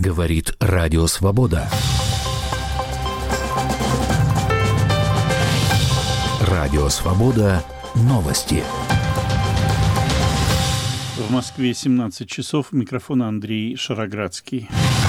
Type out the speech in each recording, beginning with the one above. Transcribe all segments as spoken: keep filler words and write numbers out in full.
Говорит Радио Свобода. Радио Свобода. Новости. В Москве семнадцать часов. Микрофон Андрей Шароградский.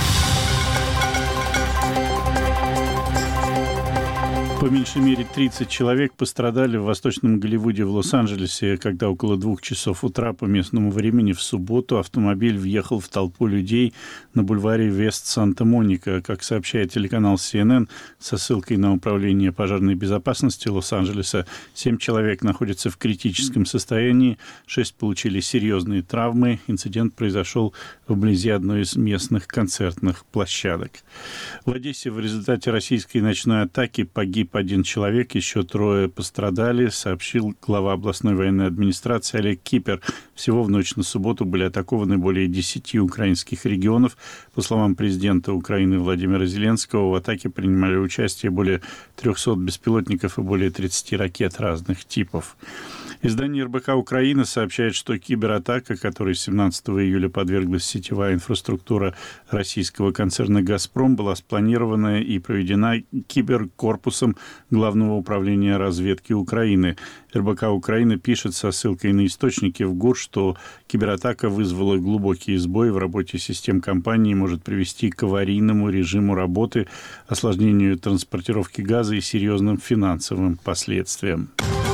По меньшей мере тридцать человек пострадали в Восточном Голливуде в Лос-Анджелесе, когда около двух часов утра по местному времени в субботу автомобиль въехал в толпу людей на бульваре Вест-Санта-Моника. Как сообщает телеканал си эн эн со ссылкой на Управление пожарной безопасности Лос-Анджелеса, семь человек находятся в критическом состоянии, шесть получили серьезные травмы. Инцидент произошел вблизи одной из местных концертных площадок. В Одессе в результате российской ночной атаки погиб один человек, еще трое пострадали, сообщил глава областной военной администрации Олег Кипер. Всего в ночь на субботу были атакованы более десяти украинских регионов. По словам президента Украины Владимира Зеленского, в атаке принимали участие более трехсот беспилотников и более тридцати ракет разных типов. Издание эр бэ ка Украины сообщает, что кибератака, которой семнадцатого июля подверглась сетевая инфраструктура российского концерна «Газпром», была спланирована и проведена киберкорпусом Главного управления разведки Украины. эр бэ ка Украины пишет со ссылкой на источники в ГУР, что кибератака вызвала глубокий сбой в работе систем компании и может привести к аварийному режиму работы, осложнению транспортировки газа и серьезным финансовым последствиям.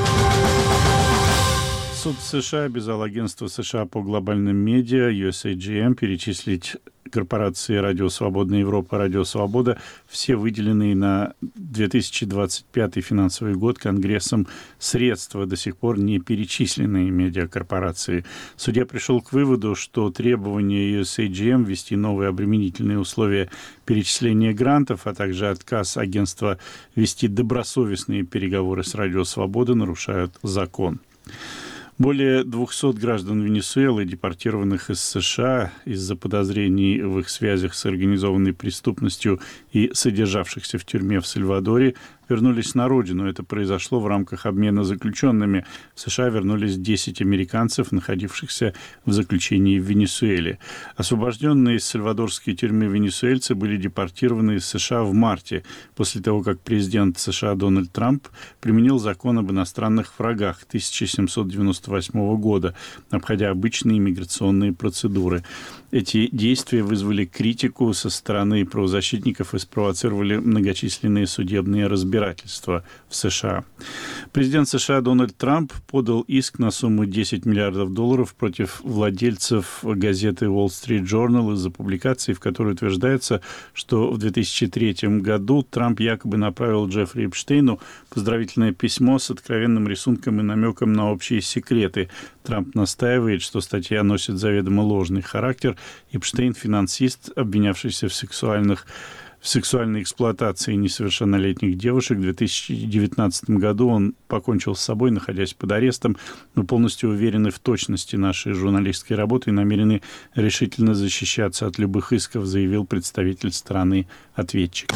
Суд США обязал агентство США по глобальным медиа ю эс эй джи эм перечислить корпорации «Радио Свободная Европа», «Радио Свобода» все выделенные на две тысячи двадцать пятый финансовый год Конгрессом средства, до сих пор не перечисленные медиакорпорации. Судья пришел к выводу, что требование ю эс эй джи эм ввести новые обременительные условия перечисления грантов, а также отказ агентства вести добросовестные переговоры с «Радио Свобода» нарушают закон. Более двухсот граждан Венесуэлы, депортированных из США из-за подозрений в их связях с организованной преступностью и содержавшихся в тюрьме в Сальвадоре, вернулись на родину. Это произошло в рамках обмена заключенными. В США вернулись десять американцев, находившихся в заключении в Венесуэле. Освобожденные из сальвадорской тюрьмы венесуэльцы были депортированы из США в марте, после того, как президент США Дональд Трамп применил закон об иностранных врагах тысяча семьсот девяносто восьмого года, обходя обычные миграционные процедуры. Эти действия вызвали критику со стороны правозащитников и спровоцировали многочисленные судебные разбирательства в США. Президент США Дональд Трамп подал иск на сумму десять миллиардов долларов против владельцев газеты Wall Street Journal из-за публикации, в которой утверждается, что в две тысячи третьем году Трамп якобы направил Джеффри Эпштейну поздравительное письмо с откровенным рисунком и намеком на общие секреты. Трамп настаивает, что статья носит заведомо ложный характер. Эпштейн – финансист, обвинявшийся в сексуальных в сексуальной эксплуатации несовершеннолетних девушек. В две тысячи девятнадцатом году он покончил с собой, находясь под арестом. Мы полностью уверены в точности нашей журналистской работы и намерены решительно защищаться от любых исков, заявил представитель стороны ответчика.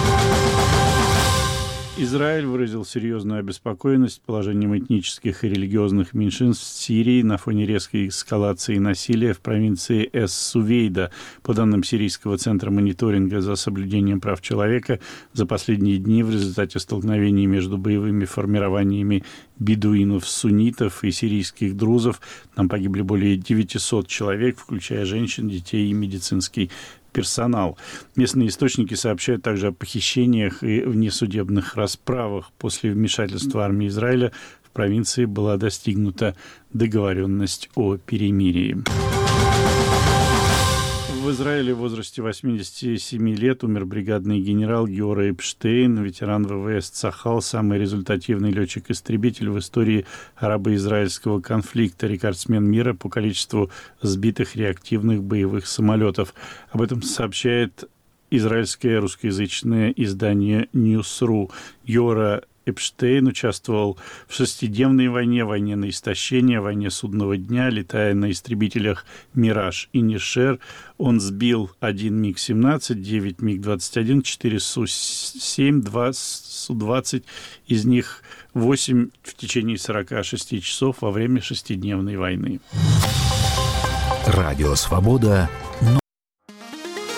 Израиль выразил серьезную обеспокоенность положением этнических и религиозных меньшинств в Сирии на фоне резкой эскалации насилия в провинции Эс-Сувейда. По данным Сирийского центра мониторинга за соблюдением прав человека, за последние дни в результате столкновений между боевыми формированиями бедуинов-суннитов и сирийских друзов там погибли более девятисот человек, включая женщин, детей и медицинский персонал. Местные источники сообщают также о похищениях и внесудебных расправах. После вмешательства армии Израиля в провинции была достигнута договоренность о перемирии. В Израиле в возрасте восьмидесяти семи лет умер бригадный генерал Гиора Эпштейн, ветеран вэ вэ эс «Цахал», самый результативный летчик-истребитель в истории арабо-израильского конфликта, рекордсмен мира по количеству сбитых реактивных боевых самолетов. Об этом сообщает израильское русскоязычное издание «Ньюс.ру». Гиора Эпштейн участвовал в шестидневной войне, войне на истощение, войне судного дня, летая на истребителях «Мираж» и «Нишер». Он сбил один миг семнадцать, девять миг двадцать один, четыре Су семь, два Су двадцать, из них восемь в течение сорока шести часов во время шестидневной войны. Радио «Свобода».